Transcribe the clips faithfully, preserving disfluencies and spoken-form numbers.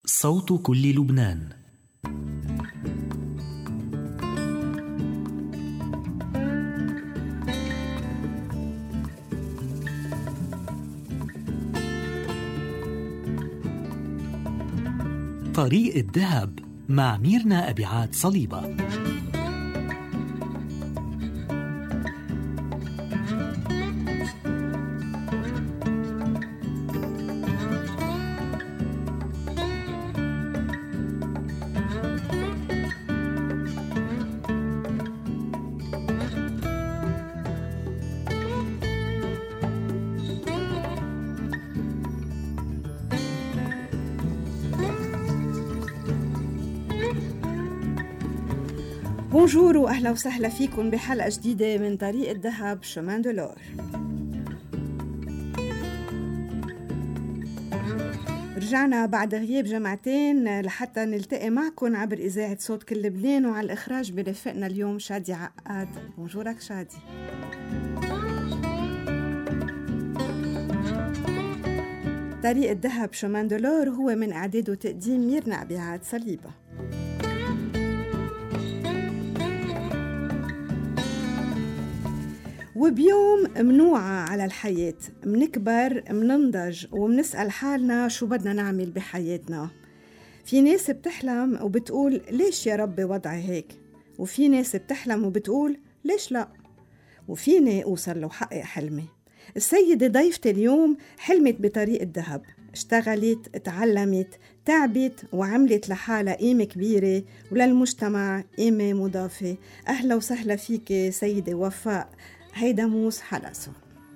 صوت كل لبنان. طريق الذهب مع ميرنا أبيعات صليبة. بونجور وأهلا وسهلا فيكم بحلقة جديدة من طريق الذهب شمان دو لور. رجعنا بعد غياب جمعتين لحتى نلتقي معكم عبر إذاعة صوت كل لبنان، وعلى الإخراج برفقنا اليوم شادي عقاد. بونجورك شادي. طريق الذهب شمان دو لور هو من إعداد وتقديم ميرنا أبيعات صليبة. وبيوم منوعة على الحياة، منكبر مننضج ومنسأل حالنا شو بدنا نعمل بحياتنا. في ناس بتحلم وبتقول ليش يا ربي وضعي هيك، وفي ناس بتحلم وبتقول ليش لا، وفيني أوصل له حقق حلمي. السيدة ضيفتي اليوم حلمت بطريق الذهب، اشتغلت، اتعلمت، تعبت وعملت لحالها قيمة كبيرة وللمجتمع قيمة مضافة. أهلا وسهلا فيك سيدة وفاء هيدموس حلاسو.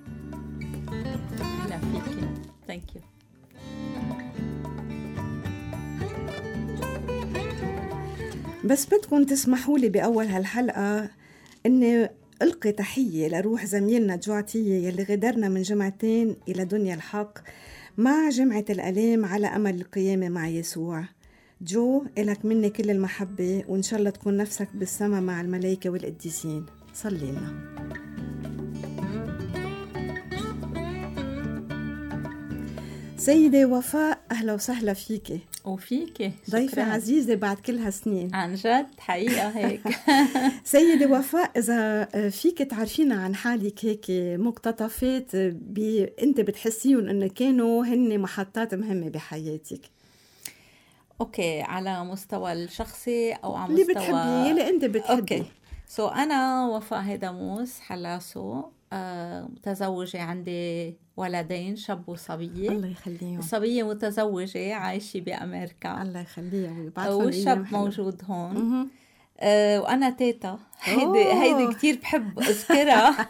أهلا فيك. Thank you. بس بدكم تسمحوا لي بأول هالحلقة إني ألقي تحية لروح زميلنا جوعتية يلي غدرنا من جمعتين إلى دنيا الحق مع جمعة الألام على أمل القيامة مع يسوع. جو إلك مني كل المحبة، وإن شاء الله تكون نفسك بالسما مع الملائكة والقديسين. صلي لنا. سيدة وفاء أهلا وسهلا فيكي وفيكي ضيفة عزيزة بعد كل هالسنين. عن جد حقيقة هيك. سيدة وفاء، إذا فيك تعرفينا عن حالك هيك مقتطفات ب... أنت بتحسيهم أنه كانوا هن محطات مهمة بحياتك. أوكي، على مستوى الشخصي أو على اللي مستوى بتحبيه اللي أنت بتحبيه. أوكي، سو so, أنا وفاء هيدموس حلاسو، آه، متزوجة، عندي ولدين، شاب وصبية. الله يخليهم. الصبية متزوجة عايشة بأمريكا. الله يخليها. والشاب موجود هون. آه، وأنا تيتا. هيدي هيدي كتير بحب أذكرها.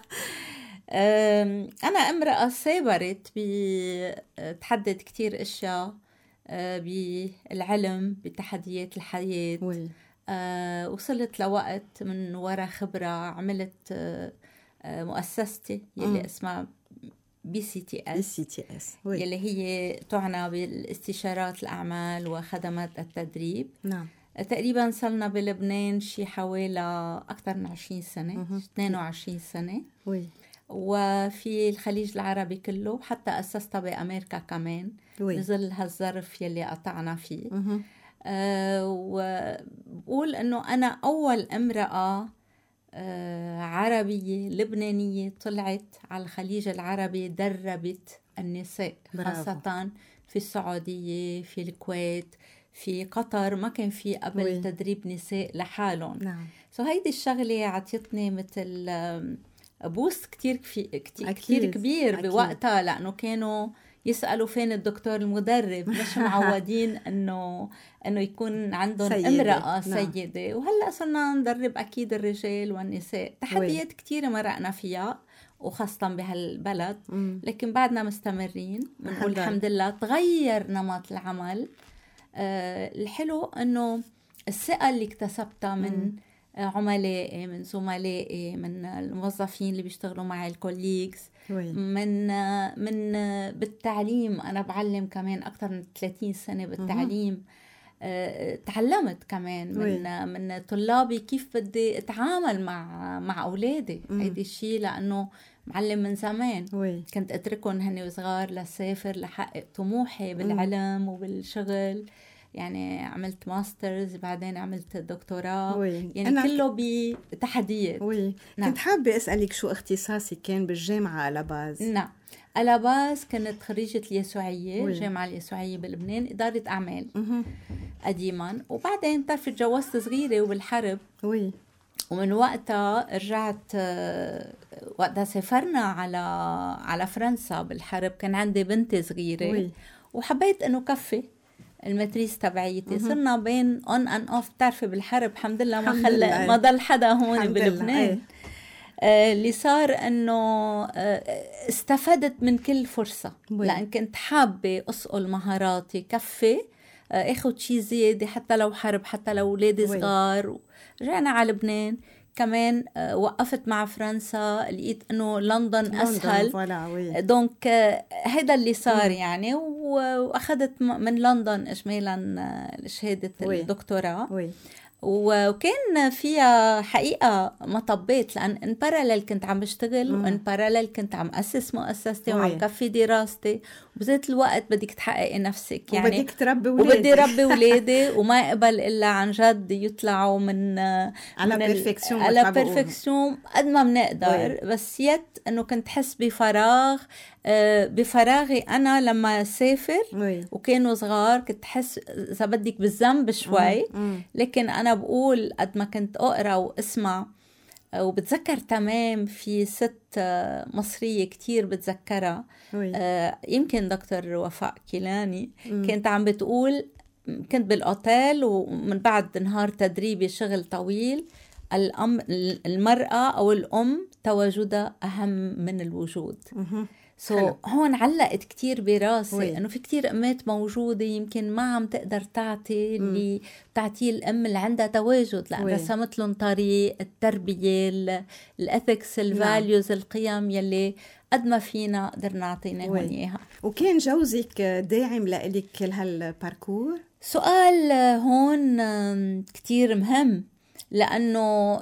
آه، أنا امرأة سابرت بتحدد كتير أشياء، آه، بالعلم، بتحديات الحياة. وي. آه، وصلت لوقت من وراء خبرة عملت آه، مؤسستي يلي م. اسمها بي سي تي اس, بي سي تي اس. يلي هي تعنى بالاستشارات الأعمال وخدمات التدريب. نعم. تقريبا صلنا بلبنان شي حوالي أكثر من عشرين سنة، م- اثنين وعشرين سنة. وي. وفي الخليج العربي كله، حتى أسستها بأمريكا كمان. وي. نزل هالظرف يلي قطعنا فيه. م- أه وبقول أنه أنا أول امرأة آه عربية لبنانية طلعت على الخليج العربي دربت النساء. برافو. خاصة في السعودية، في الكويت، في قطر، ما كان في قبل وي. تدريب نساء لحالهم. نعم. سو هيدي الشغلة عطيتني مثل بوست كتير, كتير, كتير كبير أكيد. بوقتها، لأنه كانوا يسألوا فين الدكتور المدرب، مش معودين انه انه يكون عندهم سيدة. امرأة سيدة. نعم. وهلا صرنا ندرب اكيد الرجال والنساء. تحديات كتيرة مرقنا فيها وخاصة بهالبلد، م. لكن بعدنا مستمرين. بنقول الحمد لله تغير نمط العمل. آه الحلو انه الثقة اللي اكتسبتها من م. عملائي، من زملائي، من الموظفين اللي بيشتغلوا معي، الكوليجز، من من بالتعليم. أنا بعلم كمان أكثر من ثلاثين سنة بالتعليم. أه، تعلمت كمان من من طلابي كيف بدي أتعامل مع مع أولادي. هيدي الشيء لأنه معلم من زمان. وي. كنت أتركهم هني وصغار لسافر لحقق طموحي بالعلم وبالشغل. يعني عملت ماسترز، بعدين عملت دكتوراه. وي. يعني أنا كله بتحديات. وي. نعم. كنت حابة أسألك شو اختصاصي كان بالجامعة على باز؟ نعم، على باز كنت خريجة اليسوعية، الجامعة اليسوعية بلبنان، إدارة أعمال مه. قديما. وبعدين بتعرفي تجوزت صغيرة وبالحرب. وي. ومن وقتها رجعت، وقتها سافرنا على على فرنسا بالحرب، كان عندي بنتي صغيرة. وي. وحبيت انه كفي الماتريس تبعيتي. صرنا بين اون ان اوف، بتعرفي بالحرب الحمد لله ما خلى ما ضل حدا هون بلبنان. آه اللي صار انه آه استفدت من كل فرصة. وي. لان كنت حابة اسقل مهاراتي، كفي آه اخد شي زيادة، حتى لو حرب، حتى لو ولادي صغار. رجعنا على لبنان كمان. آه وقفت مع فرنسا، لقيت انه لندن اسهل. دونك آه هذا اللي صار. وي. يعني واخذت من لندن اجمالا شهاده الدكتوراه. وكان فيها حقيقة مطبات، لأن ان باراليل كنت عم بشتغل، وان باراليل كنت عم أسس مؤسستي وعم كفي دراستي، وبذات الوقت بدك تحققي نفسك يعني، وبدك تربي ولادي، وبدي ربي ولادي وما يقبل إلا عن جد يطلعوا من على بيرفكسيون على بيرفكسيون قد ما بنقدر. بس يت أنه كنت حس بفراغ، بفراغي أنا لما سافر. وي. وكانوا صغار كنت حس إذا بدك بالذنب شوي. مم. لكن أنا بقول قد ما كنت أقرأ وأسمع وبتذكر تمام في ست مصرية كتير بتذكرها. آه يمكن دكتور وفاء كيلاني. مم. كانت عم بتقول كنت بالأوتيل ومن بعد نهار تدريبي شغل طويل، الأم المرأة أو الأم تواجدها أهم من الوجود. مم. سو so, هون علقت كتير براسي انه في كتير امات موجوده يمكن ما عم تقدر تعطي اللي تعطيه الام اللي عندها تواجد، لان رسمت لهم طريق التربيه، الاثكس، الفاليوز، القيم يلي قد ما فينا قدرنا نعطيناهم اياها. وكان جوزك داعم لك كل هالباركور؟ سؤال هون كتير مهم، لانه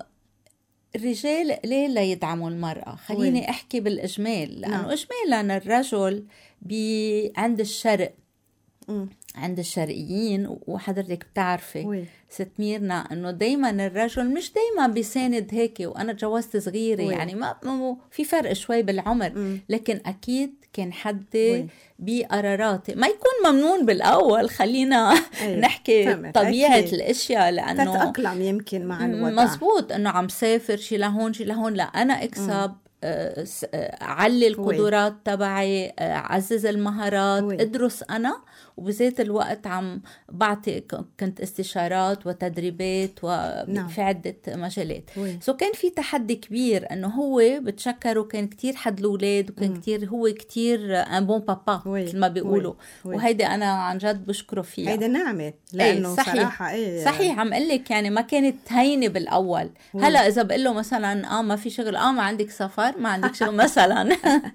الرجال ليه لا يدعموا المرأة؟ خليني وي. أحكي بالإجمال، لأنه نعم. إجمالا الرجل بي عند الشرق، م. عند الشرقيين، وحضرتك بتعرفي ست ميرنا أنه دايما الرجل مش دايما بيساند هيك. وأنا تجوزت صغيرة وي. يعني ما في فرق شوي بالعمر، م. لكن أكيد كان حدي بقراراتي ما يكون ممنون بالأول. خلينا نحكي طبيعة أكيد. الأشياء، لأنه تتأقلم يمكن مع الوضع. مزبوط أنه عم سافر شي لهون شي لهون، لا أنا أكسب، آه علي القدرات تبعي، آه عزز المهارات، وي. ادرس أنا، وبذات الوقت عم بعطي كنت استشارات وتدريبات وفي عدة مجالات. سو so كان في تحدي كبير انه هو بتشكر، وكان كتير حد الأولاد، وكان كتير هو كتير ان بون بابا مثل ما بيقولوا. وهيدا انا عن جد بشكره فيها، هيدا نعمة، لانه ايه صحيح. صراحة ايه صحيح عم قلك يعني ما كانت هينة بالاول. وي. هلا اذا بقول له مثلا اه ما في شغل، اه ما عندك سفر، ما عندك شغل مثلا.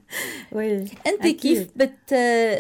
انت أكيد. كيف بت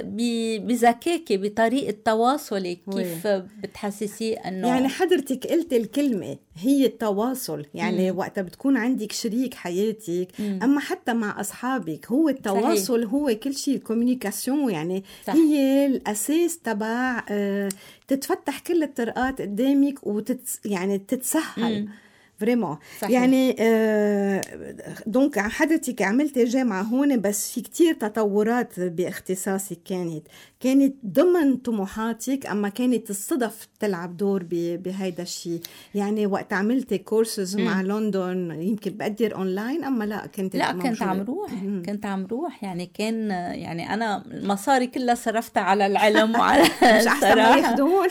بذكاكي بطريقة تواصلك كيف بتحسسيه انه يعني حضرتك قلت الكلمة هي التواصل، يعني مم. وقت بتكون عندك شريك حياتك، مم. اما حتى مع اصحابك هو التواصل. صحيح. هو كل شيء الكوميونيكاسيون، يعني صح. هي الاساس تبع آه تتفتح كل الطرقات قدامك وتت يعني تتسهل. مم. فريمون يعني آه دونك حضرتك عملتي جامعة هون، بس في كتير تطورات باختصاصك كانت كانت ضمن طموحاتك، أما كانت الصدف تلعب دور بهيدا الشيء. يعني وقت عملتي كورسز مع لندن يمكن بقدر أونلاين، أما لا كنت لا كنت عم روح كنت عم روح يعني كان يعني أنا المصاري كلها صرفتها على العلم وعلى مش أحسن ما ياخدون.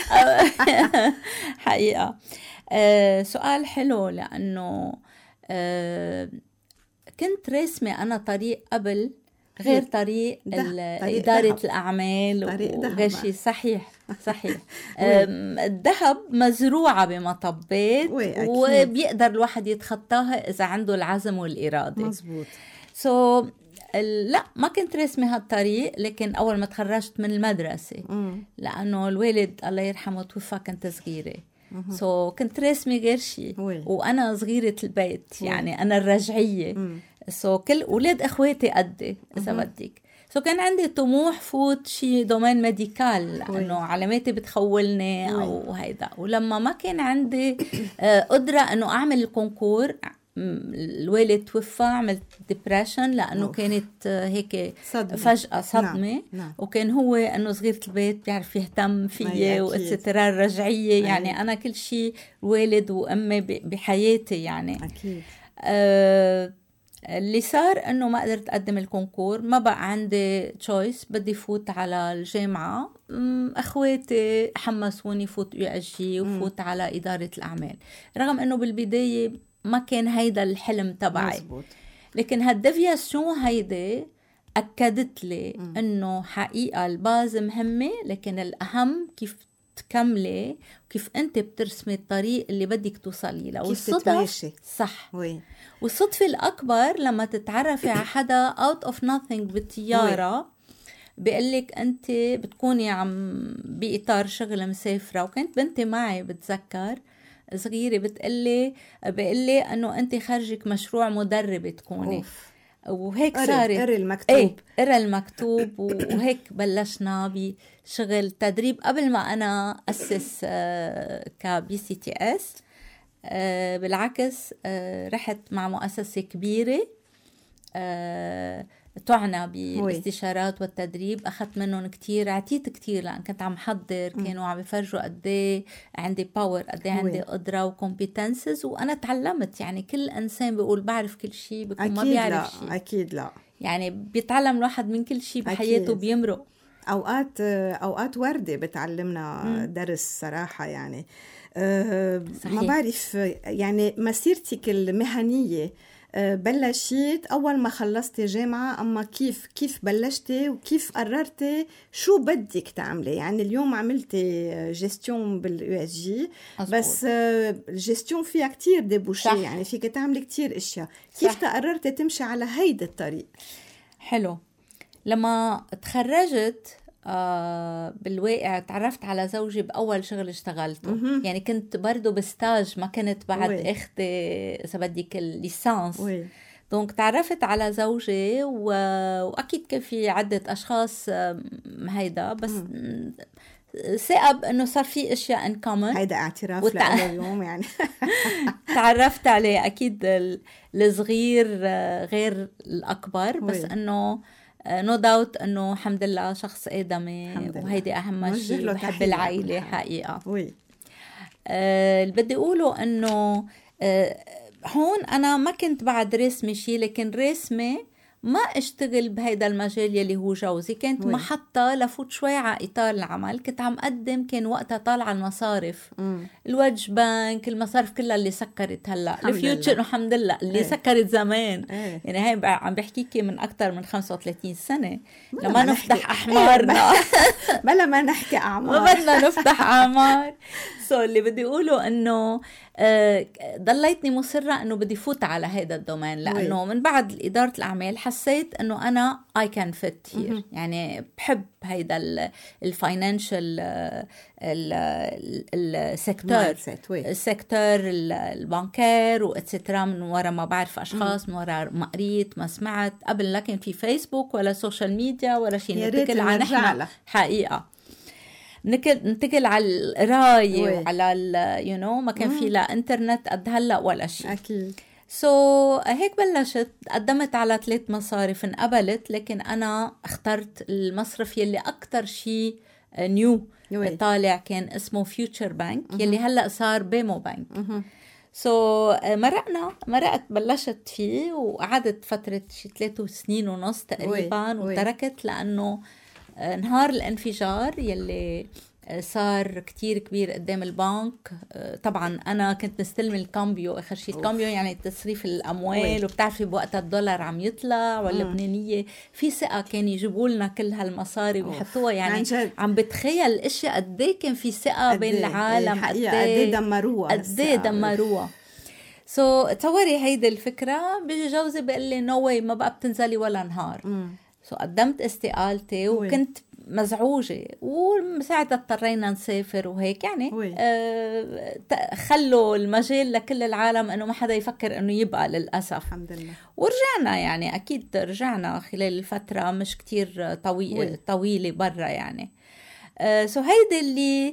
حقيقة آه سؤال حلو، لأنه آه كنت رسمة أنا طريق قبل غير طريق إدارة دهب. الأعمال وغير شيء. صحيح صحيح. الذهب مزروعة بمطبات وبيقدر الواحد يتخطاها إذا عنده العزم والإرادة. مزبوط. سو so, لا ما كنت رسمة هالطريق، لكن أول ما تخرجت من المدرسة م. لأنه الوالد الله يرحمه توفى كنت صغيرة، سو so, كنت رسمي غير شيء، وأنا صغيرة البيت. وي. يعني أنا الرجعية، سو so, كل أولاد أخواتي قدي إذا بدك. سو سو كان عندي طموح فوت شي دومين ميديكال لأنه علاماتي بتخولني أو هيدا. ولما ما كان عندي قدرة أنه أعمل الكونكور، الوالد توفى، عملت ديبريشن لأنه أوف. كانت هيك صدمة. فجأة صدمة. نعم. نعم. وكان هو أنه صغيرة البيت بيعرف يهتم فيي وإتسترار الرجعية. يعني أي. أنا كل شيء والد وأمي بحياتي يعني. أكيد. آه اللي صار أنه ما قدرت أقدم الكونكور، ما بقى عندي تشويس، بدي فوت على الجامعة. أخواتي حمسوني فوت يو اس جي وفوت م. على إدارة الأعمال، رغم أنه بالبداية ما كان هيدا الحلم تبعي. مزبوط. لكن هالديفياسيون هيدا أكدت لي م. أنه حقيقة الباز مهمة، لكن الأهم كيف تكملي وكيف أنت بترسمي الطريق اللي بدك توصلي له. كيف تتماشي. صح. وي. والصدفة الأكبر لما تتعرفي على حدا out of nothing بالطيارة بيقلك أنت بتكوني عم بإطار شغل مسافرة. وكانت بنتي معي بتذكر صغيرة بتقلي بقلي أنه أنت خرجك مشروع مدربة تكوني. أوف. وهيك صارت. قري المكتوب. ايه قري المكتوب. وهيك بلشنا بشغل تدريب قبل ما أنا أسس كبي سي تي اس. بالعكس رحت مع مؤسسة كبيرة تعنى بالاستشارات والتدريب، أخذت منهم كتير، عتيت كتير لأن كنت عم حضر، كانوا عم يفرجوا قدي عندي باور، قدي عندي قدرة وكومبيتنسز. وأنا تعلمت. يعني كل إنسان بيقول بعرف كل شيء بيكون ما بيعرف شيء. أكيد لا. يعني بيتعلم الواحد من كل شيء بحياته بيمرق. أوقات أوقات وردة بتعلمنا م. درس صراحة. يعني أه ما بعرف، يعني مسيرتك المهنية بلشت أول ما خلصتي جامعة، أما كيف كيف بلشتي وكيف قررتي شو بدك تعملي؟ يعني اليوم عملتي جيستيون باليو اس جي، بس الجيستيون فيها كتير ديبوشي، يعني فيك تعملي كتير اشياء. كيف تقررتي تمشي على هيدا الطريق؟ حلو. لما تخرجت آه بالواقع تعرفت على زوجي بأول شغل اشتغلته. م-م. يعني كنت برضو بستاج، ما كنت بعد وي. اختي إذا بدك الليسانس. دونك تعرفت على زوجي و... وأكيد كان في عدة أشخاص هيدا، بس م. ثقب إنه صار في أشياء إن كومن. هيدا اعتراف وتع... لأنه اليوم يعني تعرفت عليه أكيد الصغير غير الأكبر، بس وي. إنه نو داوت انه الحمد لله شخص آدمي، وهيدي اهم شيء. بحب العائله حقيقه. وي. آه اللي بدي اقوله انه آه هون انا ما كنت بعد رسمي شيء، لكن رسمي ما اشتغل بهيدا المجال يلي هو جوزي. كانت وي. محطة لفوت شوي على إطار العمل. كنت عم قدم، كان وقتها طالعة المصارف، مم. الوجه بنك، المصارف كلها اللي سكرت هلا، الفيوتشر الحمد لله اللي ايه. سكرت زمان. ايه. يعني هاي عم بحكيكي من أكتر من خمسة وثلاثين سنة لما نفتح أحمارنا. بلا ما نحكي أعمار، ما بدنا نفتح أعمار. سو اللي بدي أقوله إنه آه ضليتني مصرة إنه بدي فوت على هذا الدومين، لأنه من بعد إدارة الأعمال حسيت إنه أنا I can fit here. يعني بحب هيدا الفاينانشال السيكتور السيكتور البنكير وإتسترا، من وراء ما بعرف أشخاص، من وراء ما قريت ما سمعت قبل. لكن في فيسبوك ولا سوشيال ميديا ولا شيء، نتكل عن إحنا حقيقة ننتقل على القراية وعلى ال you know ما كان في لا انترنت قد هلا ولا شيء. أكيد. سو so, هيك بلشت. قدمت على ثلاث مصارف انقبلت، لكن أنا اخترت المصرف يلي أكتر شيء نيو طالع كان اسمه فيوتشر بانك، يلي هلا صار بيمو بانك. سو so, مرقنا مرقت بلشت فيه وقعدت فترة شي ثلاثة سنين ونص تقريبا. وي. وتركت لأنه نهار الانفجار يلي صار كتير كبير قدام البنك. طبعا أنا كنت مستلم الكامبيو آخر شيء. الكامبيو يعني تصريف الأموال، وبتعرفي بوقت الدولار عم يطلع واللبنانية في ثقة كان يجيبوا لنا كل هالمصاري ويحطوها. يعني عم بتخيل الاشياء قديه كان في ثقة بين العالم، قديه دمروها قديه دمروها. سو so, تصوري هيدي الفكرة. بيجي جوزي بيقول لي نو واي، ما بقى بتنزلي ولا نهار. سو so, قدمت استقالتي، وكنت مزعوجة، وساعتها اضطرينا نسافر وهيك يعني آه خلوا المجال لكل العالم انه ما حدا يفكر انه يبقى للأسف. الحمد لله. ورجعنا يعني اكيد رجعنا خلال الفترة مش كتير طويل طويلة برا يعني. آه سو هيدي اللي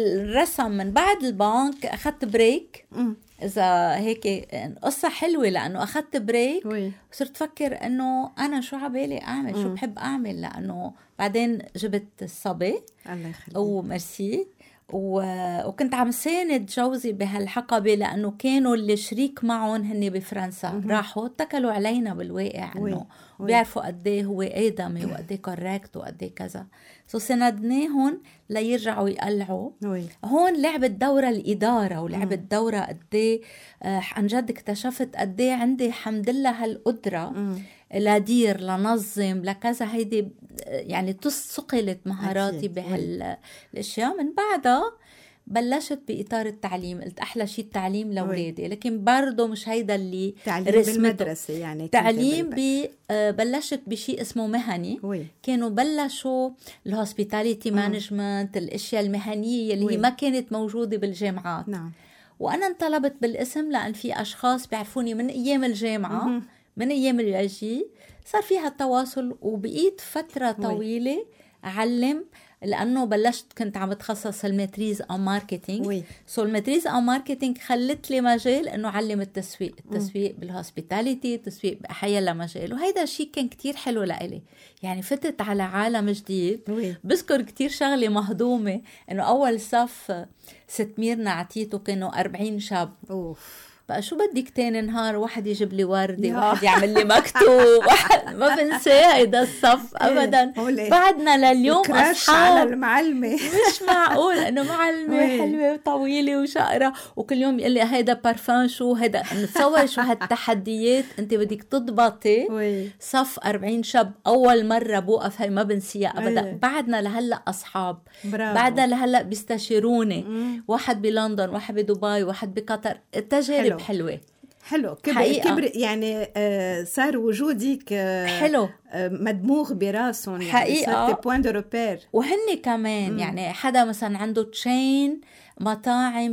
الرسم من بعد البنك اخذت بريك. م. إذا هيك قصة حلوة لأنه أخذت بريك وصرت فكر أنه أنا شو عبالي أعمل، شو بحب أعمل، لأنه بعدين جبت الصبي الله يخليك ومرسي و... وكنت عم ساند جوزي بهالحقبة لأنه كانوا اللي شريك معهم هني بفرنسا م- راحوا اتكلوا علينا بالواقع أنه بيعرفوا قديه هو آدمي وقديه كوريكت وقديه كذا. سو سندناهم ليرجعوا يقلعوا. وي. هون لعبت دورة الإدارة ولعبت م. دورة قديه آه عن جد اكتشفت قديه عندي حمد لله هالقدرة م. لدير لنظم لكذا. هيدي يعني تثقلت مهاراتي بهالاشياء. من بعدها بلشت بإطار التعليم. قلت أحلى شيء التعليم لأولادي، لكن برضو مش هيدا اللي تعليم بالمدرسة يعني. تعليم بي بلشت بشيء اسمه مهني. وي. كانوا بلشوا الهوسبيتاليتي مانجمنت، الأشياء المهنية اللي وي. هي ما كانت موجودة بالجامعات. نعم. وأنا انطلبت بالاسم لأن في أشخاص بيعرفوني من أيام الجامعة م- من أيام الياجي صار فيها التواصل. وبقيت فترة طويلة وي. أعلم لأنه بلشت كنت عم بتخصص الماتريز أو ماركتينج. سو الماتريز أو ماركتينج خلت لي مجال أنه علم التسويق التسويق بالهوسبيتاليتي، التسويق بحيلا مجال. وهيدا الشيء كان كتير حلو لإلي يعني. فتت على عالم جديد. وي. بذكر كتير شغلة مهضومة أنه أول صف ست ميرنا عطيته كانوا أربعين شاب. أوف. بقى شو بدك تاني نهار واحد يجيب لي وردة، واحد يعمل لي مكتوب، واحد ما بنساه هيدا الصف أبدا. بعدنا لليوم أصحاب. على المعلمة مش معقول إنه معلمة حلوة وطويلة وشقرة وكل يوم يقول لي هيدا بارفان شو هيدا. نتصور شو هالتحديات. أنت بدك تضبطي صف أربعين شاب أول مرة بوقف، هاي ما بنسيها أبدا. بعدنا لهلأ أصحاب. برافو. بعدنا لهلأ بيستشيروني. مم. واحد بلندن، واحد بدبي، واحد بقطر. التجارب حلوة. حلو كبر, كبر يعني آه صار وجودك آه حلو آه مدموغ براسهم يعني. حقيقة صرت بوين دو روبير. وهن كمان م. يعني حدا مثلا عنده تشين مطاعم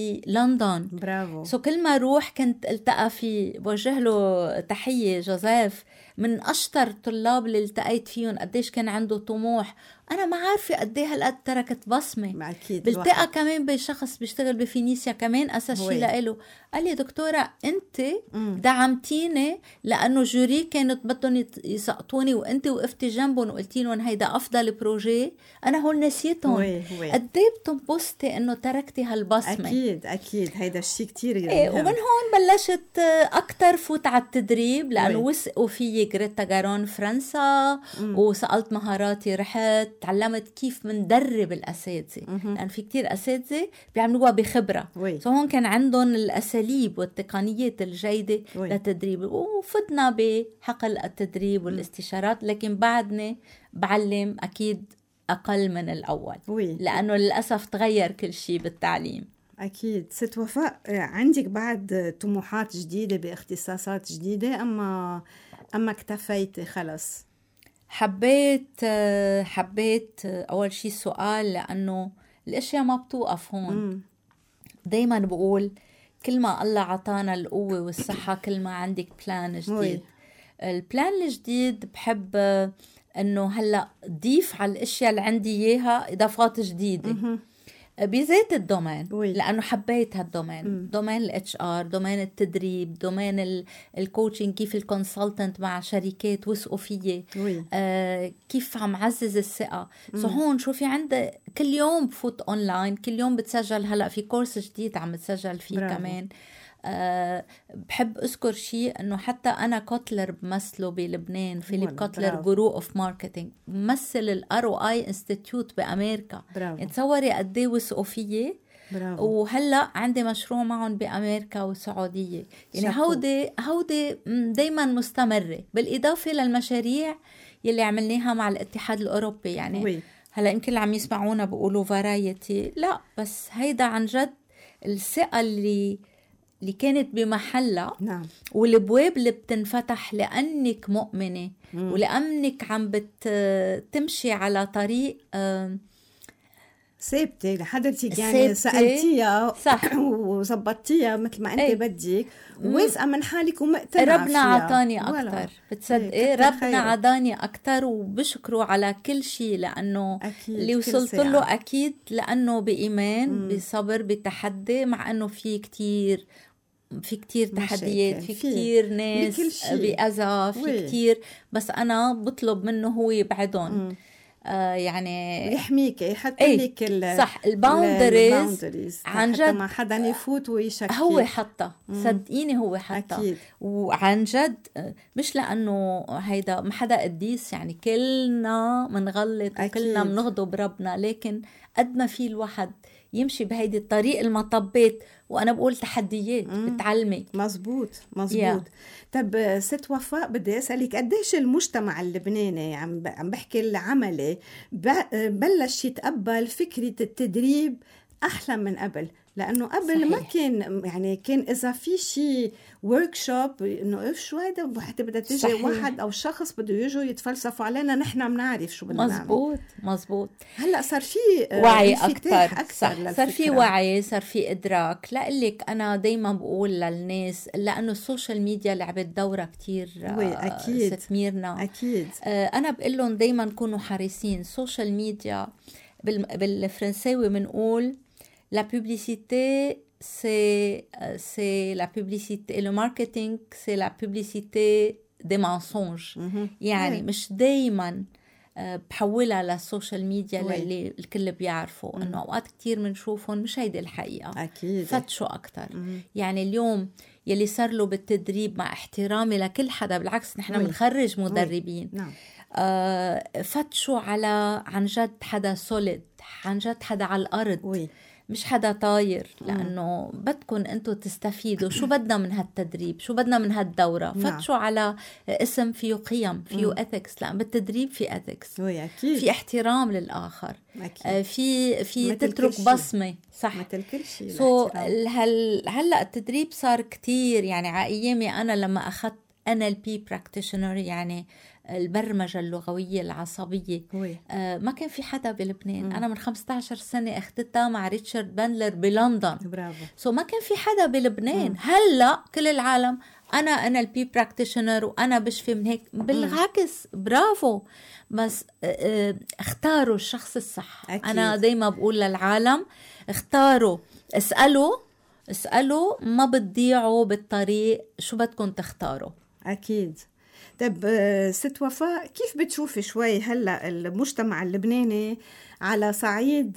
بلندن. برافو. سو كل ما روح كنت التقى فيه. بوجه له تحية جوزيف، من أشطر الطلاب اللي التقيت فيهم. قديش كان عنده طموح. أنا ما عارفة قديه هالقد تركت بصمة. أكيد. بلتقى كمان بشخص بيشتغل بفينيسيا كمان أساس شي لإله. قال لي دكتورة أنت م. دعمتيني لأنه جوري كانت بدهم يسقطوني وأنت وقفتي جنبهم وقلتي لهم هيدا أفضل بروجي. أنا هون نسيتهم. قديه بتنبسطي إنه تركتي هالبصمة. أكيد أكيد هيدا الشيء كتير يعني. إيه. ومن هون بلشت أكتر فوت على التدريب لأنه وثقوا فيي جريتا جارون فرنسا. م. وسألت مهاراتي، رحت تعلمت كيف مندرب الأساتذة لأن في كتير أساتذة بيعملوها بخبرة. فهون كان عندهم الأساليب والتقنيات الجيدة وي. للتدريب. وفتنا بحقل التدريب والاستشارات، لكن بعدني بعلم أكيد أقل من الأول وي. لأنه للأسف تغير كل شيء بالتعليم. أكيد. ست وفاء، عندك بعد طموحات جديدة باختصاصات جديدة أما أما اكتفيتي خلص؟ حبيت حبيت أول شيء السؤال لأنه الأشياء ما بتوقف هون. دايما بقول كل ما الله عطانا القوة والصحة كل ما عندك بلان جديد. وي. البلان الجديد بحب أنه هلأ ضيف على الأشياء اللي عندي إياها إضافات جديدة. م- بذات الدومين. وي. لأنه حبيت هالدومين. م. دومين الاتش ار، دومين التدريب، دومين الكوتشنج، كيف الكونسلتنت مع شركات وثقوا فيي. آه كيف عم عزز الثقة. سو هون شو في عندي كل يوم بفوت اونلاين، كل يوم بتسجل. هلأ في كورس جديد عم بتسجل فيه. برافو. كمان أه بحب أذكر شيء أنه حتى أنا كوتلر بمثله بلبنان. فيليب كوتلر جرو أوف ماركتينج بمثل الار او اي انستيتيوت بأمريكا. تصوري قديه وثقوا فيي. وهلأ عندي مشروع معهم بأمريكا والسعودية. يعني هودي هودي دايما مستمرة بالإضافة للمشاريع يلي عملناها مع الاتحاد الأوروبي. يعني وي. هلأ يمكن اللي عم يسمعونا بيقولوا فرايتي، لا بس هيدا عن جد الثقة اللي اللي كانت بمحلها. نعم. والابواب اللي بتنفتح لانك مؤمنه مم. ولانك عم بتمشي على طريق آه ثابته لحضرتك، يعني سالتيها صح وظبطتيها مثل ما انت ايه. بدك واثقه من حالك ومقتنعه ربنا عطاني اكثر. بتصدقي ربنا عطاني اكثر وبشكره على كل شيء، لانه اللي وصلت له اكيد لانه بايمان مم. بصبر بتحدي، مع انه في كتير في كتير تحديات، في كتير ناس بأذى، في كتير، بس أنا بطلب منه هو يبعدهم. آه يعني يحميك، يحط لك ايه صح الباوندريز عن جد، ما حدا يفوت ويشكك. هو حطها، صدقيني هو حطها وعن جد، مش لانه هيدا ما حدا قديس، يعني كلنا منغلط وكلنا منغضب ربنا، لكن قد ما في الواحد يمشي بهيدي الطريق المطبات، وانا بقول تحديات بتعلمي. مزبوط مزبوط. yeah. طب ست وفاء، بدي اسالك قديش المجتمع اللبناني عم عم بحكي العملي بلش يتقبل فكره التدريب احلى من قبل؟ لانه قبل صحيح. ما كان يعني كان اذا في شيء ورك شوب انه اف شو هذا حتى بدها تيجي صحيح. واحد او شخص بده يجوا يتفلسفوا علينا، نحن بنعرف شو بدنا نعمل. مزبوط مزبوط. هلا صار في وعي اكثر, أكثر صار في وعي، صار في ادراك. لقلك انا دايما بقول للناس، لانه السوشيال ميديا لعبت دورة كتير اكيد ست ميرنا اكيد. انا بقول لهم دايما كونوا حريصين. السوشيال ميديا بالفرنساوي بنقول la publicité, c'est, c'est la publicité, et le marketing, c'est la publicité des mensonges. Mm-hmm. يعني yeah. مش دايما بحولها للسوشيال ميديا yeah. اللي الكل بيعرفوا mm-hmm. انه اوقات كتير منشوفهم مش هيدي الحقيقة. أكيد. فتشوا اكتر. mm-hmm. يعني اليوم يلي صار له بالتدريب، مع احترامي لكل حدا، بالعكس نحن بنخرج مدربين. نعم. آه فتشوا على عن جد حدا سوليد، عن جد حدا على الارض. وي. مش حدا طاير، لأنه بدكن أنتوا تستفيدوا. شو بدنا من هالتدريب، شو بدنا من هالدورة؟ فتشوا على اسم فيه قيم، فيه ethics، لأن بالتدريب في ethics، في احترام للآخر، أكيد. في في تترك بصمة، صح، مثل كل شيء. سو هل هلا التدريب صار كتير، يعني على أيامي أنا لما أخذت إن إل بي practitioner، يعني البرمجة اللغوية العصبية، آه ما كان في حدا بلبنان. مم. أنا من خمسة عشر سنة أخذتها مع ريتشارد بانلر بلندن. برافو. سو ما كان في حدا بلبنان. مم. هلأ كل العالم أنا إن إل بي practitioner وأنا بشفي من هيك. بالعكس برافو، بس آه اختاروا الشخص الصح. أكيد. أنا دايما بقول للعالم اختاروا، اسألوا اسألوا، ما بتضيعوا بالطريق، شو بدكم تختاروا. أكيد. طب ست وفاء، كيف بتشوفي شوي هلا المجتمع اللبناني على صعيد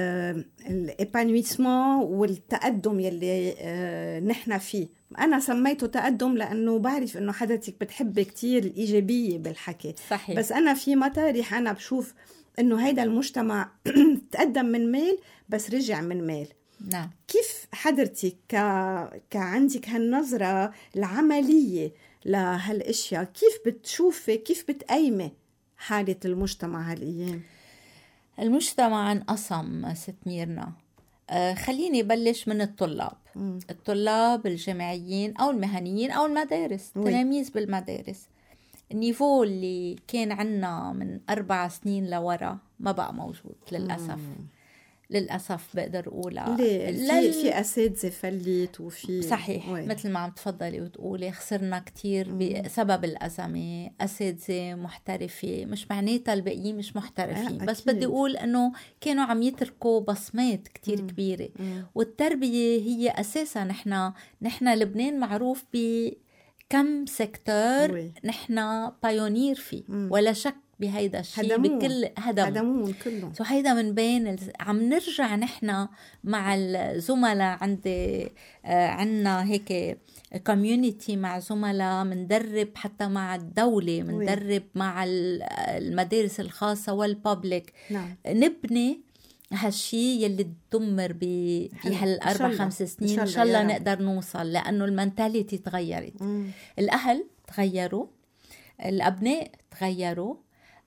الابانويسمون والتقدم يلي نحن فيه؟ أنا سميته تقدم لأنه بعرف إنه حضرتك بتحبي كتير الإيجابية بالحكي. صحيح. بس أنا في مطارح أنا بشوف إنه هيدا المجتمع تقدم من ميل بس رجع من ميل. نعم. كيف حضرتك ك... كعندك هالنظرة العملية لهالاشياء، كيف بتشوفي، كيف بتقيمي حالة المجتمع هالأيام؟ المجتمع انقسم ست ميرنا. آه خليني بلش من الطلاب. م. الطلاب الجامعيين أو المهنيين أو المدارس، وي. تلاميذ بالمدارس. النيفو اللي كان عنا من أربع سنين لورا ما بقى موجود للأسف. م. للأسف بقدر أقولها. ليه؟ لل... في, في أساتذة فليت وفي صحيح. وي. مثل ما عم تفضلي وتقولي خسرنا كتير بسبب الأزمة أساتذة محترفة، مش معناتها الباقيين مش محترفين، أه بس بدي أقول أنه كانوا عم يتركوا بصمات كتير مم. كبيرة. مم. والتربية هي أساسا نحن نحن لبنان معروف بكم سيكتور نحن بايونير فيه. مم. ولا شك بهيدا الشيء، بكل هدم هدمون كلهم. سو هيدا من بين عم نرجع نحن مع الزملاء. عندي آه عنا هيك كوميونيتي مع زملاء، مندرب حتى مع الدولة، مندرب مع المدارس الخاصة والبابليك. نعم. نبني هالشي يلي تدمر بهالأربع خمس سنين إن شاء الله نقدر نوصل، لأنه المنتاليتي تغيرت. مم. الأهل تغيروا، الأبناء تغيروا،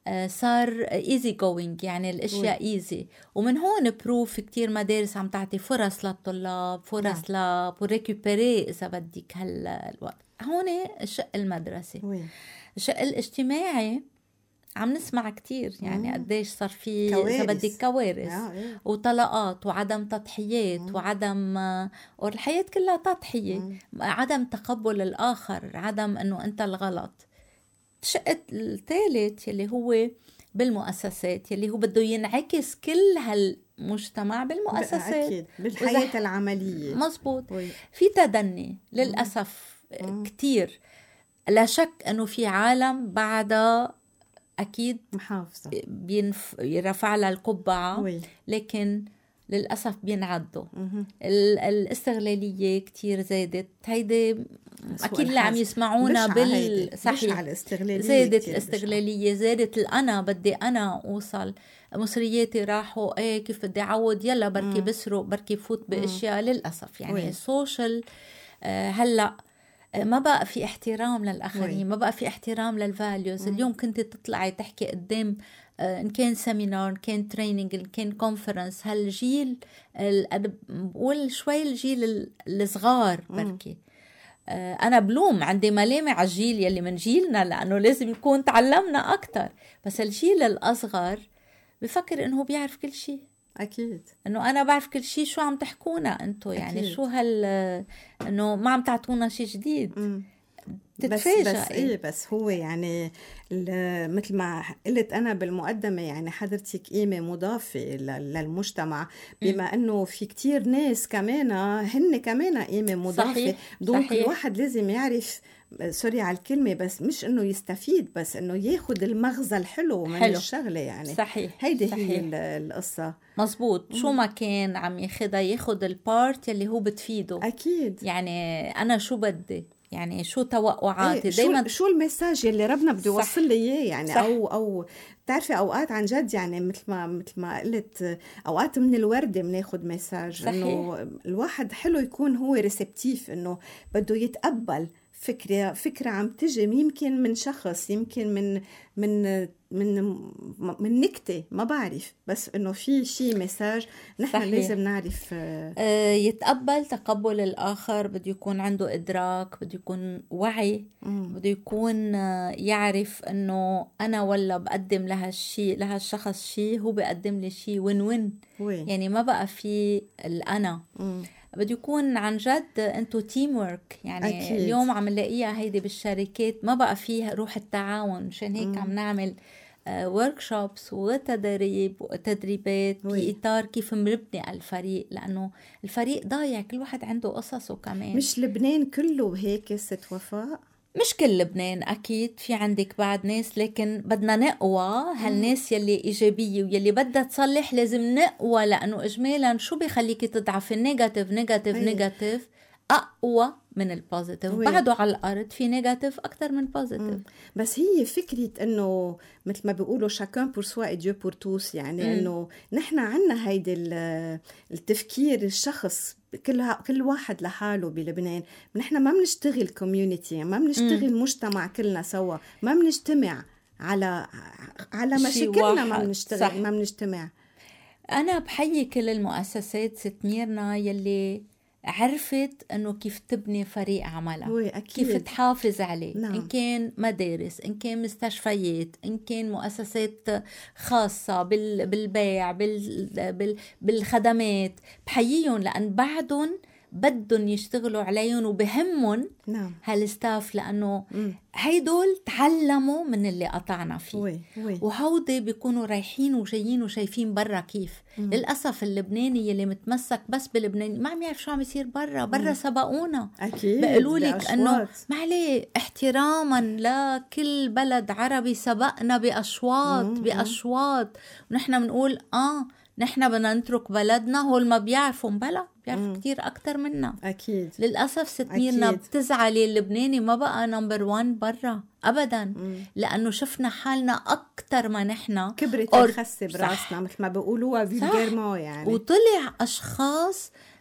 صار ايزي جوينج، يعني الاشياء ايزي. ومن هون بروف كتير مدارس عم تعطي فرص للطلاب، فرص ل ريكوبيري اذا بدك هالوقت. هون الشق المدرسي. الشق الاجتماعي عم نسمع كتير، يعني قديش صار في اذا بدك كوارث إيه. وطلقات وعدم تضحيات مم. وعدم، والحياة كلها تضحية، مم. عدم تقبل الآخر، عدم انه انت الغلط. الشق الثالث يلي هو بالمؤسسات، يلي هو بده ينعكس كل هالمجتمع بالمؤسسات، أكيد بالحياة وزح... العملية. مزبوط. وي. في تدني للأسف مم. كتير. لا شك أنه في عالم بعدها أكيد محافظة بينف... يرفع لها القبعة وي. لكن للأسف بينعدوا. ال... الاستغلالية كتير زادت. هيدي أكيد اللي عم يسمعونا بال صحيح زادت الاستغلالية، زادت الأنا بدي أنا أوصل، مصرياتي راحوا ايه كيف بدي أعود، يلا بركي بسرق، بركي فوت بأشياء. للأسف يعني السوشيال آه هلأ ما بقى في احترام للآخرين، وي. ما بقى في احترام للفاليوز. اليوم كنت تطلعي تحكي قدام آه إن كان سيمينار، إن كان ترينينج، إن كان كونفرنس، هالجيل أنا بقول شوي الجيل الصغار بركي آه أنا بلوم عندي ملامة على الجيل يلي من جيلنا لأنه لازم يكون تعلمنا أكتر، بس الجيل الأصغر بفكر إنه بيعرف كل شيء. أكيد إنه أنا بعرف كل شيء، شو عم تحكونا أنتو يعني أكيد. شو هال إنه ما عم تعطونا شيء جديد. م. بس بس إيه بس هو يعني مثل ما قلت أنا بالمقدمة، يعني حضرتك قيمة مضافة للمجتمع، بما أنه في كتير ناس كمان هن كمان قيمة مضافة. دونك الواحد لازم يعرف، سوري على الكلمة، بس مش إنه يستفيد، بس إنه ياخد المغزى الحلو من حلو. الشغلة يعني. صحيح. هيدي صحيح. هي القصة. مزبوط. شو ما كان عم ياخدها ياخد البارت اللي هو بتفيده. أكيد. يعني أنا شو بدي، يعني شو توقعاتي. ايه دايما شو, شو المساج اللي ربنا بده يوصل لي اياه يعني. صح. او او بتعرفي اوقات عن جد يعني مثل ما مثل ما قلت، اوقات من الورده بناخد مساج انه الواحد حلو يكون هو ريسبتيف، انه بده يتقبل فكره فكره عم تجي يمكن من شخص، يمكن من من من من نكته ما بعرف، بس انه في شيء مساج نحن لازم نعرف آه يتقبل. تقبل الاخر بده يكون عنده ادراك، بده يكون وعي، مم. بده يكون يعرف انه انا ولا بقدم لهالشيء لهالشخص شيء، هو بيقدم لي شيء وين وين. يعني ما بقى في الانا. مم. بده يكون عن جد انتو تيم ورك يعني. أكيد. اليوم عم نلاقيها هيدي بالشركات، ما بقى فيها روح التعاون. مشان هيك مم. عم نعمل ورك شوبس وتدريب وتدريبات بإطار كيف نبني الفريق، لأنه الفريق ضايع، كل واحد عنده قصصه كمان. مش لبنان كله هيك ست وفاء؟ مش كل لبنان أكيد، في عندك بعد ناس، لكن بدنا نقوى. هالناس يلي إيجابية ويلي بدها تصلح لازم نقوى، لأنه إجمالا شو بيخليكي تضعف؟ النيجاتيف نيجاتيف نيجاتيف أقوى من البوزيتيف. بعده على الأرض في نيجاتيف أكتر من بوزيتيف. بس هي فكرة أنه مثل ما بيقولوا شاكان بور سوا إديو بور توس، يعني مم. أنه نحن عنا هيدي التفكير الشخص، كل كل واحد لحاله بلبنان. نحن ما بنشتغل كوميونيتي، ما بنشتغل مم. مجتمع كلنا سوا، ما بنجتمع على على مشاكلنا، ما بنشتغل صح. ما بنجتمع. أنا بحيي كل المؤسسات ست ميرنا يلي عرفت أنه كيف تبني فريق عملها، كيف تحافظ عليه. نعم. إن كان مدارس، إن كان مستشفيات، إن كان مؤسسات خاصة بالبيع بالخدمات، بحييهم لأن بعدهم بدهم يشتغلوا عليهم وبهمهم. نعم. هالستاف، لأنه م. هيدول تعلموا من اللي قطعنا فيه. وي. وي. وهودي بيكونوا رايحين وجايين وشايفين برا كيف. م. للأسف اللبناني اللي متمسك بس بلبنان ما عم يعرف شو عم يصير برا. برا سبقونا. أكيد. بقولوا لك أنه ما عليه، احتراما لكل بلد عربي سبقنا بأشواط م. بأشواط، ونحن بنقول آه نحن بدنا نترك بلدنا. هول ما بيعرفوا بلا بيعرفوا كتير أكتر منا. أكيد. للأسف ست ميرنا بتزعلي اللبناني ما بقى نمبر وان برا أبدا. مم. لأنه شفنا حالنا أكتر ما نحن كبرت الخسة براسنا مثل ما بيقولوها فيلجيرمو يعني. وطلع أشخاص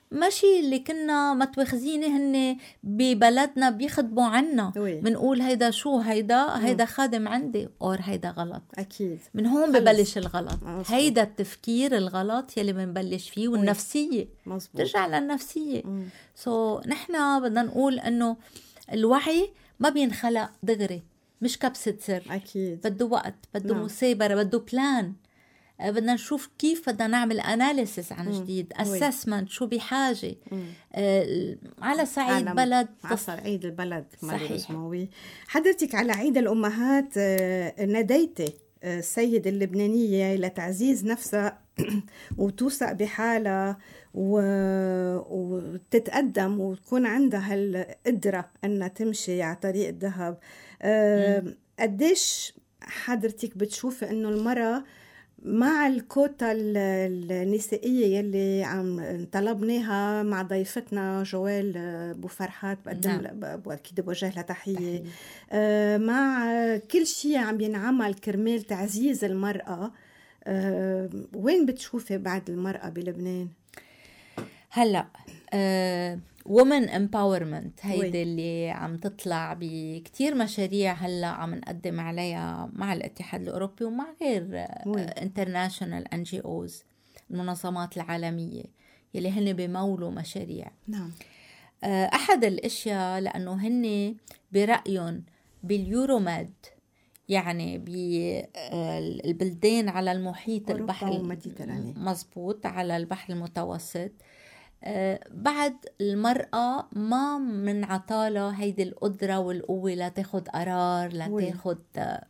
ماشي اللي كنا متواخذينه هن ببلدنا بيخدموا عنا بنقول هيدا شو هيدا هيدا خادم عندي اور هيدا غلط. أكيد من هون ببلش الغلط. مصبوط. هيدا التفكير الغلط يلي بنبلش فيه والنفسية ترجع للنفسية. سو so, نحنا بدنا نقول انه الوعي ما بينخلق دغري، مش كبسة سر. أكيد بده وقت، بده مثابرة، بده بلان. بدنا نشوف كيف بدنا نعمل أناليسيس عن جديد، أسسمنت شو بحاجة آه على صعيد بلد، على صعيد البلد. صحيح. حضرتك على عيد الأمهات آه ناديتي آه السيدة اللبنانية لتعزيز نفسها وتوثق بحالها و... وتتقدم وتكون عندها القدرة أنها تمشي على طريق الذهب. آه قديش حضرتك بتشوفي أنه المرأة مع الكوتا النسائية يلي عم طلبناها مع ضيفتنا جوال بوفرحات، بقدم نعم. أكيد بوجه لها تحية. آه مع كل شيء عم ينعمل كرمال تعزيز المرأة، آه وين بتشوفي بعد المرأة بلبنان؟ هلأ آه women empowerment هيدا اللي عم تطلع بكتير مشاريع هلا عم نقدم عليها مع الاتحاد الأوروبي ومع غير international إن جي أوز المنظمات العالمية يلي هن بمولوا مشاريع. نعم. أحد الأشياء لأنه هن برأيهم باليوروميد، يعني بالبلدان على المحيط البحر مزبوط على البحر المتوسط، أه بعد المرأة ما من عطالة هيدي القدرة والقوة لا تاخد قرار لا وي. تاخد أه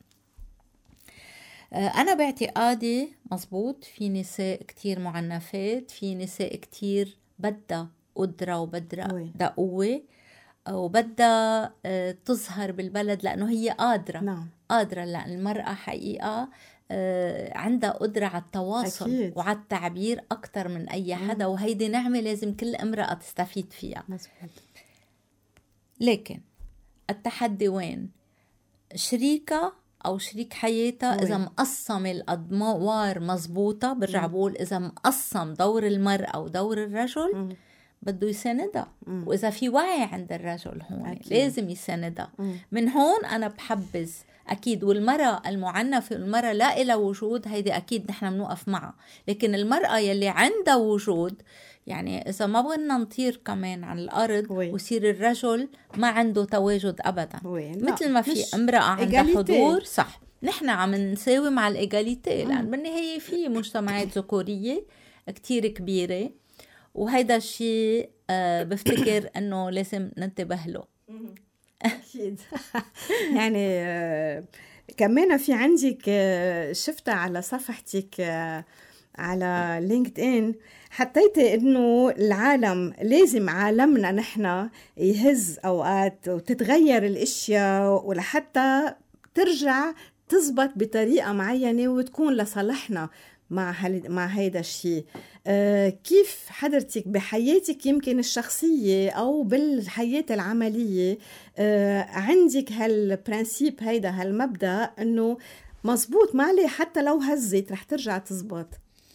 أنا باعتقادي مزبوط في نساء كتير معنفات، في نساء كتير بدها قدرة وبدها قوة وبدها أه تظهر بالبلد لأنه هي قادرة. نعم. قادرة لأن المرأة حقيقة آه عندها قدرة على التواصل أكيد. وعلى التعبير أكتر من أي حدا. مم. وهيدي نعمة لازم كل امرأة تستفيد فيها. مزبوط. لكن التحدي وين؟ شريكة أو شريك حياتها إذا مقسم الأدوار مزبوطة، برجع بقول إذا مقسم دور المرأة ودور الرجل مم. بده يساندها. مم. وإذا في وعي عند الرجل هون أكيد. لازم يساندها. مم. من هون أنا بحبذ أكيد. والمرأة المعنفة والمرأة لا إلى وجود هيدي أكيد نحن بنوقف معها، لكن المرأة يلي عندها وجود يعني إذا ما بغينا نطير كمان عن الأرض وي. ويصير الرجل ما عنده تواجد أبدا مثل ما في امرأة عندها حضور. صح، نحن عم نساوي مع الإيجاليتي لأن بالنهاية في مجتمعات ذكورية كتير كبيرة، وهيدا الشيء آه بفتكر أنه لازم ننتبه له. أكيد. يعني آه كمان في عندك آه شفتها على صفحتك آه على لينكد إن، حطيتي إنه العالم لازم عالمنا نحن يهز أوقات وتتغير الأشياء ولحتى ترجع تزبط بطريقة معينة وتكون لصالحنا مع هل... مع هيدا الشيء. آه كيف حضرتك بحياتك يمكن الشخصية أو بالحياة العملية آه عندك هالبرانسيب هيدا هالمبدأ إنه مزبوط مالي حتى لو هزت رح ترجع تزبط؟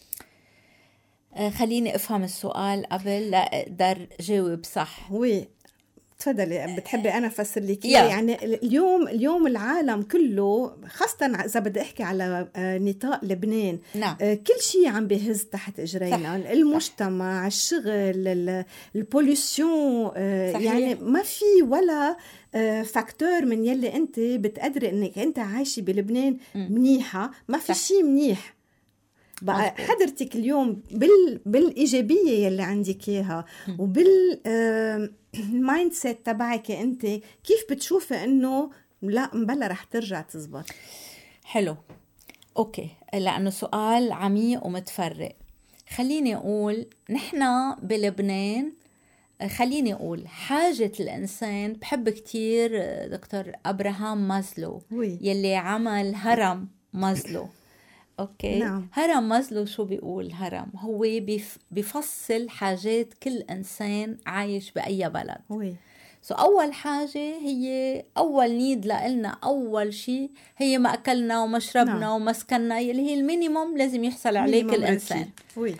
آه خليني أفهم السؤال قبل لا أقدر جاوب صح. وي تفضلي. بتحبي أنا أفسر لك؟ يعني اليوم اليوم العالم كله خاصة إذا بدي أحكي على نطاق لبنان نعم. كل شيء عم بيهز تحت إجرينا. صح. المجتمع، الشغل، البوليسيون، يعني ما في ولا فاكتور من يلي أنت بتقدري إنك أنت عايشة بلبنان منيحة. ما في شيء منيح. بقى حضرتك اليوم بال بالإيجابية يلي عندك إياها وبال آه المايند سيت تبعك أنت، كيف بتشوفي إنه لا مبلا رح ترجع تزبط؟ حلو. أوكي، لأنه سؤال عميق ومتفرق. خليني أقول نحنا بلبنان، خليني أقول حاجة الإنسان. بحب كتير دكتور أبراهام مازلو وي. يلي عمل هرم مازلو. أوكي. نعم. هرم مازلو شو بيقول؟ هرم هو بيف بيفصل حاجات كل إنسان عايش بأي بلد. وي. سو أول حاجة هي أول نيد لإلنا، أول شيء هي مأكلنا ومشربنا. نعم. ومسكننا يلي هي المينيموم لازم يحصل عليه كل إنسان. وي.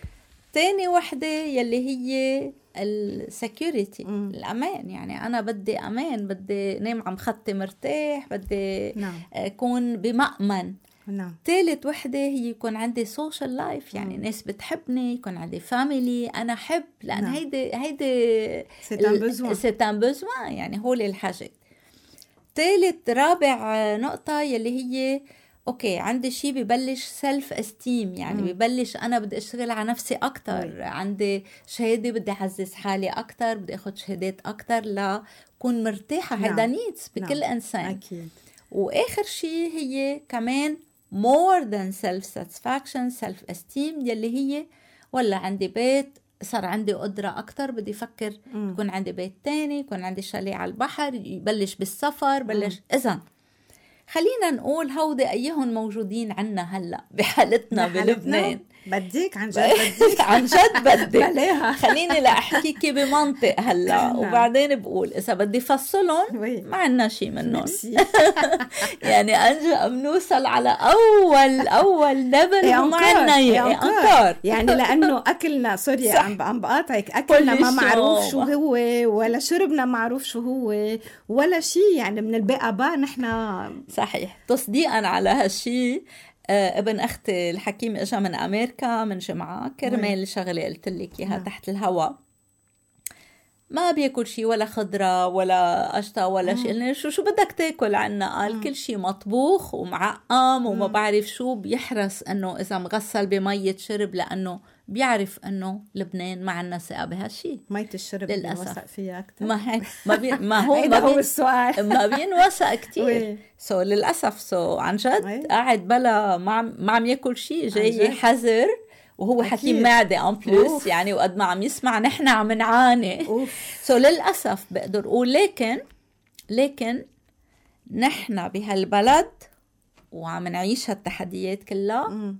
تاني وحدة يلي هي السكيورتي، الأمان. يعني أنا بدي أمان، بدي نام عم خطي مرتاح، بدي نعم. أكون بمأمن. نعم. ثالث وحدة هي يكون عندي سوشيال لايف، يعني مم. ناس بتحبني، يكون عندي فاميلي أنا حب، لأن نعم. هيدي هيدي سيتان بزوان، يعني هول الحاجات. ثالث رابع نقطة يلي هي اوكي عندي شيء ببلش سيلف استيم، يعني مم. ببلش انا بدي اشتغل على نفسي اكتر، مم. عندي شهاده بدي اعزز حالي اكتر، بدي اخذ شهادات اكتر لكون مرتاحه. نعم. هيدا نيدز بكل نعم. انسان أكيد. واخر شيء هي كمان more than self satisfaction self esteem، يلي هي ولا عندي بيت، صار عندي قدرة أكتر، بدي أفكر مم. يكون عندي بيت تاني، يكون عندي شاليه على البحر، يبلش بالسفر، بلش. إذن خلينا نقول هودي أيهم موجودين عنا هلأ بحالتنا بلبنان. بديك عن جد بديك عن جد بدك خليني لا أحكيكي بمنطق هلأ وبعدين بقول إذا بدي فصلهم ما عنا شي منهم. يعني أنجا بنوصل على أول أول ليفل وما عنا أنكار، يعني لأنه أكلنا سوري عم عم بقاطعك، أكلنا ما معروف شو هو، ولا شربنا معروف شو هو، ولا شي، يعني من البقبة نحنا. صحيح. تصديقا على هالشي آه ابن أختي الحكيم إجا من أمريكا من جمعة كرمال شغلة قلت لك إياها تحت الهواء، ما بياكل شيء ولا خضرة ولا قشطة ولا شيء. قلنا شو شو بدك تاكل عنا؟ قال مم. كل شيء مطبوخ ومعقم وما بعرف شو. بيحرص أنه إذا مغسل بمية شرب، لأنه بيعرف أنه لبنان ما عنا ثقة بهالشيء. مية الشرب بينوثق فيها أكتر. ما هي ما, بي ما هو ما هو السؤال ما بينوثق كتير. سو للأسف سو عن جد قاعد بلا ما ما عم ياكل شيء، جاي حذر وهو أكيد. حكيم معدة أم بلس يعني، وقد ما عم يسمع نحن عم نعاني. سو للأسف بقدر أقول، لكن لكن نحن بهالبلد وعم نعيش هالتحديات كلها مم.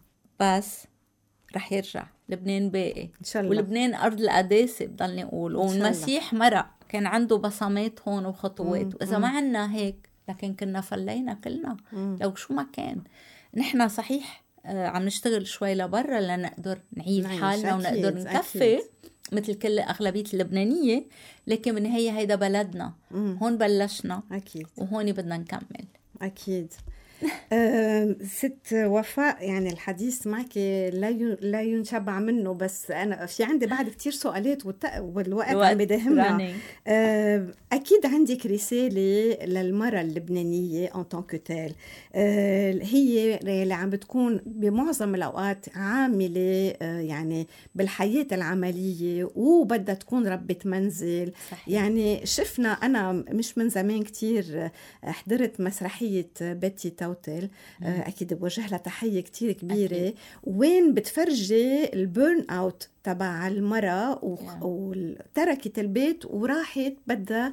بس رح يرجع لبنان باقي إن شاء الله. ولبنان أرض القداسة بضلني أقول، والمسيح مرق كان عنده بصمات هون وخطوات مم. وإذا مم. ما عنا هيك لكن كنا فلينا كلنا مم. لو شو ما كان. نحن صحيح آه عم نشتغل شوي لبرا لنقدر نعيش حالنا ونقدر نكفي أكيد. مثل كل أغلبية اللبنانية، لكن بالنهاية هيدا بلدنا مم. هون بلشنا أكيد، وهون بدنا نكمل أكيد. أه ست وفاء، يعني الحديث معك لا لا ينشبع منه، بس أنا في عندي بعد كتير سؤالات والوقت عم بداهمنا. أه أكيد عندك رسالة للمرأة اللبنانية en tant que telle، أه هي اللي عم بتكون بمعظم الأوقات عاملة أه يعني بالحياة العملية وبدها تكون ربة منزل. صحيح. يعني شفنا أنا مش من زمان كتير حضرت مسرحية بيتي توتل، أكيد بوجه لها تحية كتير كبيرة أكيد. وين بتفرجي البيرن أوت تبع المرأة وتركت البيت وراحت بدها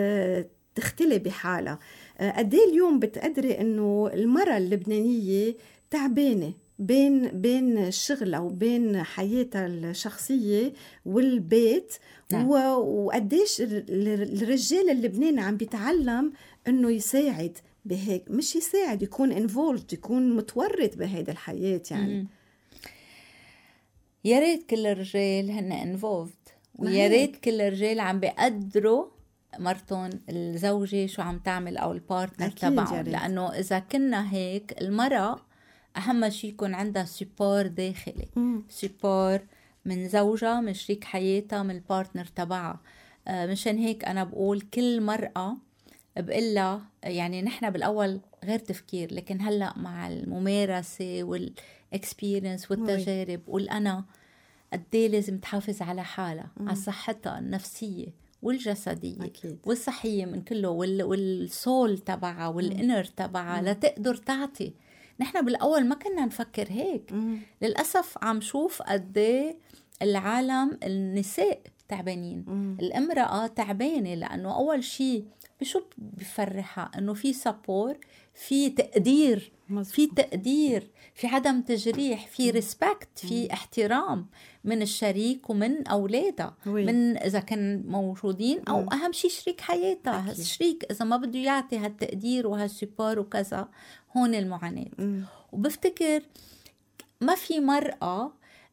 تختلي بحالها. قديه اليوم بتقدري إنه المرأة اللبنانية تعبانة بين بين الشغل أو بين حياتها الشخصية والبيت، نعم. وقديش الرجال اللبناني عم بيتعلم إنه يساعد بهيك، مش يساعد، يكون involved، يكون متورط بهيدا الحياة يعني. يا ريت كل الرجال هن involved، ويا ريت كل الرجال عم بيقدروا مرتون الزوجة شو عم تعمل أو البارتنر تبعهم، لأنه إذا كنا هيك المرأة أهم شيء يكون عندها سيبور داخلي، سيبور من زوجها، من شريك حياتها، من البارتنر تبعها. آه مشان هيك أنا بقول كل مرأة بقلها، يعني نحن بالأول غير تفكير، لكن هلأ مع الممارسة والإكسبيرينس والتجارب والأنا قديه لازم تحافظ على حالها، على صحتها النفسية والجسدية أكيد. والصحية من كله وال... والسول تبعها والإنر تبعها لتقدر تعطي. نحن بالأول ما كنا نفكر هيك. مم. للأسف عم شوف قديه العالم النساء تعبانين. مم. الامرأة تعبانة لأنه أول شيء بشو بفرحها إنه في سابور، في تقدير، مزبوط. في تقدير، في عدم تجريح، في ريسبكت، في احترام من الشريك ومن أولادها، من إذا كان موجودين أو مم. أهم شيء شريك حياتها. الشريك إذا ما بده يعطي هالتقدير وهالسبار وكذا، هون المعاناة. مم. وبفتكر ما في مرأة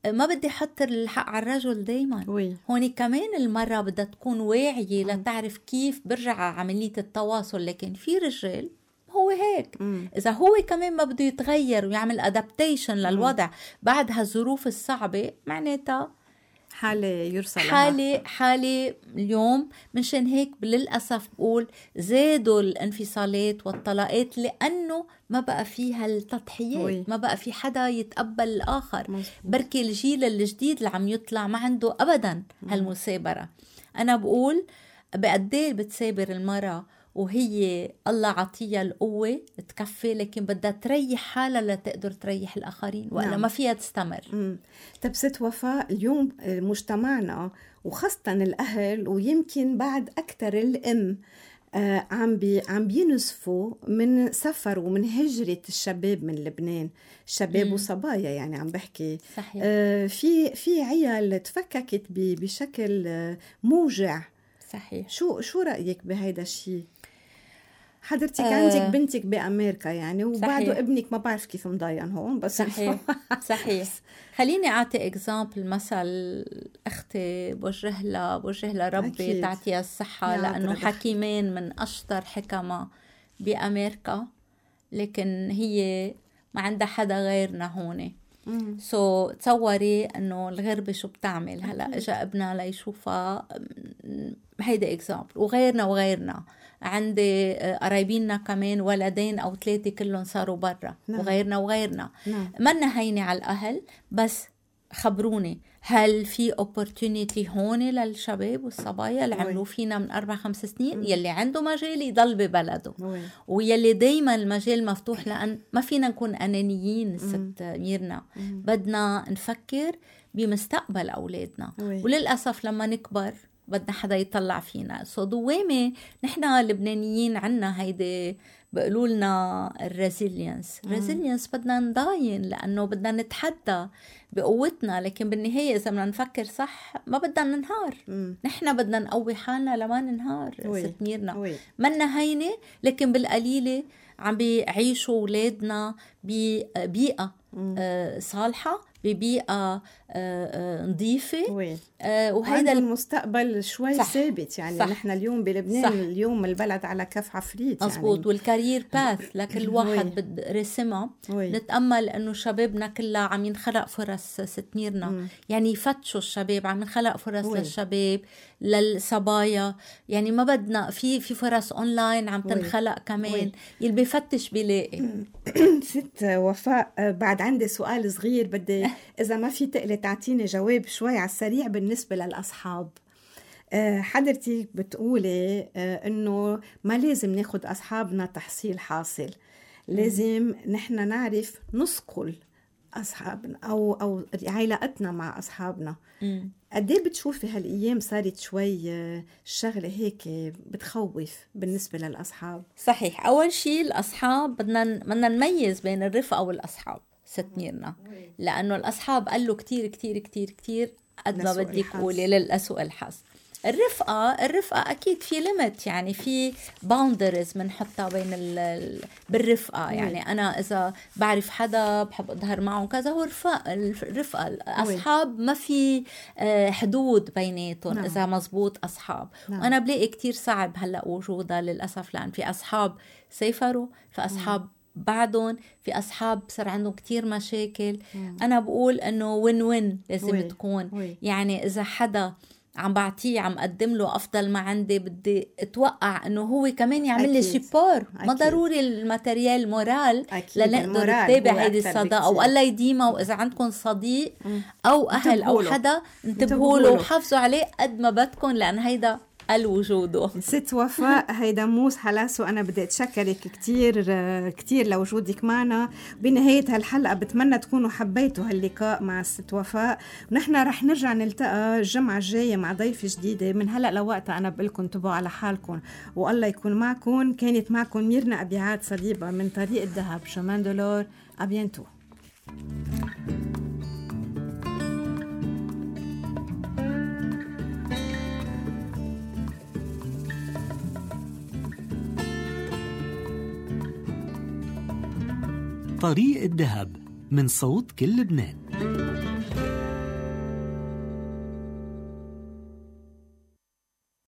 ما بدي حط الحق على الرجل دايما. وي. هون كمان المرة بدها تكون واعية لتعرف كيف برجع عملية التواصل. لكن في رجال هو هيك، مم. إذا هو كمان ما بده يتغير ويعمل أدابتيشن للوضع بعد هالظروف الصعبة، معناتها حالة يرسل حالة حالة اليوم. منشان هيك للأسف بقول زادوا الانفصالات والطلاقات، لأنه ما بقى فيها التضحيات. وي. ما بقى في حدا يتقبل الآخر. مزبوط. بركي الجيل الجديد اللي عم يطلع ما عنده أبدا هالمثابرة. أنا بقول بقديه بتثابر المرأة وهي الله عطيها القوة تكفي، لكن بدها تريح حالها لتقدر تريح الآخرين، وإلا نعم. ما فيها تستمر. مم. طب ست وفاء، اليوم مجتمعنا وخاصة الأهل ويمكن بعد أكتر الأم آه عم بي عم بينزفوا من سفر ومن هجرة الشباب من لبنان، شباب مم. وصبايا يعني عم بحكي. صحيح. آه في في عيال تفككت بشكل آه موجع. صحيح. شو شو رأيك بهيدا الشيء؟ حضرتك آه. عندك بنتك بأمريكا يعني، وبعده صحيح. ابنك ما بعرف كيف مضاين هون، بس صحيح. صحيح. خليني أعطي إكزامبل. مثل أختي بوجه لها بوجه لها ربي أكيد. تعطيها الصحة، يا لأنه رب. حكيمين من أشطر حكمة بأمريكا، لكن هي ما عندها حدا غيرنا هون. سو so, تصوري انه الغربة شو بتعمل. هلا اجا ابنها ليشوفها. هيدا اكزامبل. وغيرنا وغيرنا عندي قرايبيننا كمان ولدين او ثلاثة كلهم صاروا برا. نعم. وغيرنا وغيرنا نعم. منا هيني على الاهل. بس خبروني، هل في opportunity هون للشباب والصبايا اللي عملوا فينا من أربع خمس سنين؟ يلي عنده مجال يضل ببلده، وي. ويلي دايما المجال مفتوح، لأن ما فينا نكون أنانيين. ست ميرنا بدنا نفكر بمستقبل أولادنا. وي. وللأسف لما نكبر بدنا حدا يطلع فينا. سو دوامة نحن اللبنانيين عنا هيدي بقولوا لنا الريزيلينس. الريزيلينس بدنا نضاين، لأنه بدنا نتحدى بقوتنا، لكن بالنهاية إذا بدنا نفكر صح ما بدنا ننهار. نحن بدنا نقوي حالنا لما ننهار. ست ميرنا منا هينة، لكن بالقليلة عم بيعيشوا أولادنا ببيئة آه صالحة، ببيئة آه آه نظيفة. آه وهذا المستقبل شوي صح. ثابت يعني. صح. نحن اليوم بلبنان صح. اليوم البلد على كف عفريت مزبوط. يعني. والكارير باث لكل واحد بد رسمها. نتأمل أنه شبابنا كلها عم ينخلق فرص. ست ميرنا مم. يعني يفتشوا الشباب، عم ينخلق فرص وي. للشباب للصبايا. يعني ما بدنا في في فرص أونلاين عم تنخلق كمان. يلي بيفتش بيلاقي. ست وفاء، بعد عندي سؤال صغير بدي إذا ما في تقلي تعطيني جواب شوي على السريع بالنسبة للأصحاب. أه حضرتك بتقولي أه إنه ما لازم ناخد أصحابنا تحصيل حاصل، لازم نحن نعرف نسقل أصحابنا أو أو علاقتنا مع أصحابنا. قديه بتشوفي هالأيام صارت شوي الشغلة هيك بتخوف بالنسبة للأصحاب؟ صحيح. أول شيء الأصحاب بدنا بدنا نميز بين الرفقة والأصحاب. ست ميرنا، لأنه الأصحاب قالوا كتير كتير كتير كتير قد ما بدك قولي للأسوء الحظ. الرفقة الرفقة أكيد في ليميت، يعني في باوندرز منحطها بين ال بالرفقة. يعني أنا إذا بعرف حدا بحب أظهر معه كذا، هو رفقة. الرفقة الأصحاب ما في حدود بيناتهم. نعم. إذا مزبوط أصحاب. نعم. وأنا بلاقي كتير صعب هلأ وجودها للأسف، لأن في أصحاب سيفروا، في أصحاب نعم. بعدهم، في أصحاب صار عندهم كتير مشاكل. مم. أنا بقول أنه وين وين لازم وي. تكون وي. يعني إذا حدا عم بعطيه عم قدم له أفضل ما عندي، بدي أتوقع أنه هو كمان يعمل لي شيبور. ما ضروري الماتريال مورال لنقدر نتابع هيدي الصداقة. أو الله يديمها. وإذا عندكم صديق مم. أو أهل أو حدا انتبهوا له وحافظوا عليه قد ما بدكم، لأن هيدا الوجود. ست وفاء، هيدا موس حلاس، وأنا بدي أتشكرك كتير كتير لوجودك معنا. بنهاية هالحلقة بتمنى تكونوا حبيتوا هاللقاء مع ست وفاء. ونحن رح نرجع نلتقى الجمعة الجاية مع ضيفة جديدة. من هلأ لوقتها أنا بقولكم انتبهوا على حالكم والله يكون معكم. كانت معكم ميرنا أبيعات صليبة من طريق الذهب. شمان دولار. أبينتو. طريق الذهب من صوت كل لبنان.